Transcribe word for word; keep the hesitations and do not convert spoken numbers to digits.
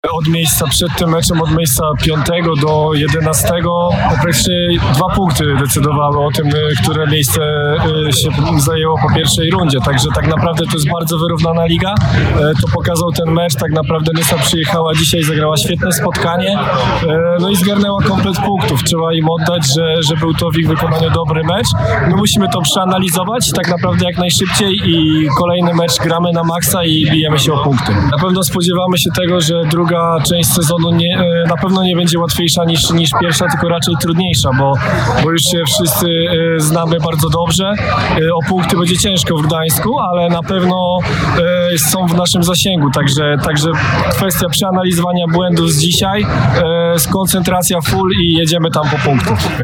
Od miejsca przed tym meczem, od miejsca piątego do jedenastego, praktycznie dwa punkty decydowały o tym, które miejsce się zajęło po pierwszej rundzie. Także tak naprawdę to jest bardzo wyrównana liga. To pokazał ten mecz. Tak naprawdę Nysa przyjechała dzisiaj, zagrała świetne spotkanie, no i zgarnęła komplet punktów. Trzeba im oddać, że, że był to w ich wykonaniu dobry mecz. My musimy to przeanalizować tak naprawdę jak najszybciej i kolejny mecz gramy na maksa i bijemy się o punkty. Na pewno spodziewamy się tego, że druga część sezonu nie, na pewno nie będzie łatwiejsza niż, niż pierwsza, tylko raczej trudniejsza, bo, bo już się wszyscy znamy bardzo dobrze. O punkty będzie ciężko w Gdańsku, ale na pewno są w naszym zasięgu, także, także kwestia przeanalizowania błędów z dzisiaj, skoncentracja full i jedziemy tam po punktów.